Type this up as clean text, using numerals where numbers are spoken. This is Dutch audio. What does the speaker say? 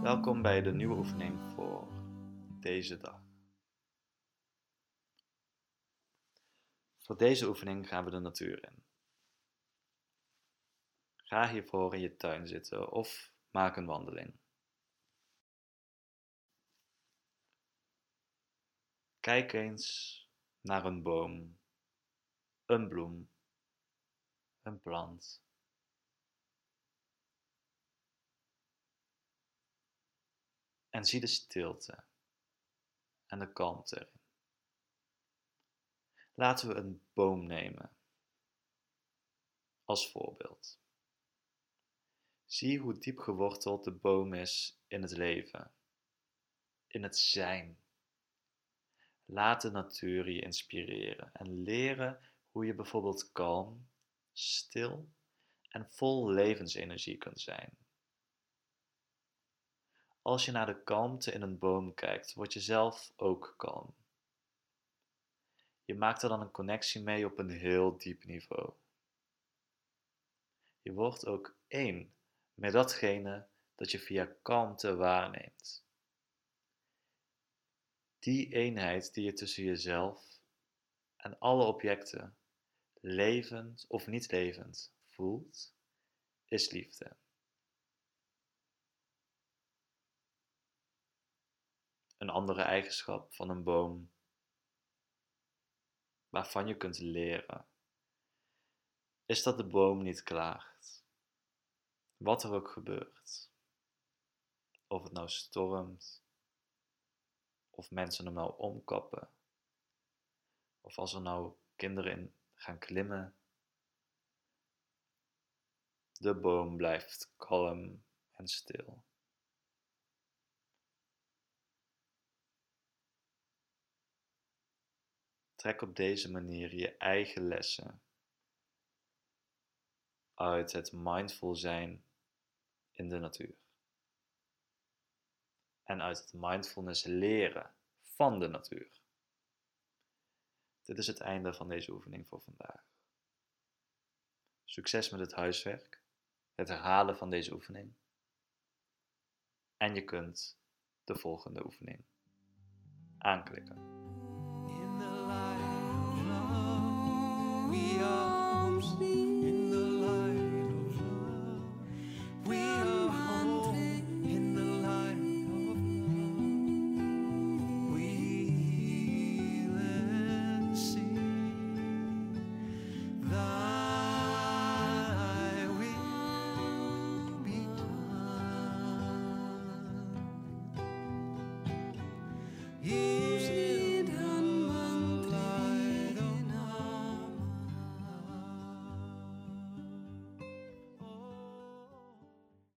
Welkom bij de nieuwe oefening voor deze dag. Voor deze oefening gaan we de natuur in. Ga hiervoor in je tuin zitten of maak een wandeling. Kijk eens naar een boom, een bloem, een plant. En zie de stilte en de kalmte erin. Laten we een boom nemen als voorbeeld. Zie hoe diep geworteld de boom is in het leven, in het zijn. Laat de natuur je inspireren en leren hoe je bijvoorbeeld kalm, stil en vol levensenergie kunt zijn. Als je naar de kalmte in een boom kijkt, word je zelf ook kalm. Je maakt er dan een connectie mee op een heel diep niveau. Je wordt ook één met datgene dat je via kalmte waarneemt. Die eenheid die je tussen jezelf en alle objecten, levend of niet levend, voelt, is liefde. Een andere eigenschap van een boom waarvan je kunt leren, is dat de boom niet klaagt. Wat er ook gebeurt. Of het nou stormt, of mensen hem nou omkappen, of als er nou kinderen in gaan klimmen. De boom blijft kalm en stil. Trek op deze manier je eigen lessen uit het mindful zijn in de natuur. En uit het mindfulness leren van de natuur. Dit is het einde van deze oefening voor vandaag. Succes met het huiswerk, het herhalen van deze oefening. En je kunt de volgende oefening aanklikken.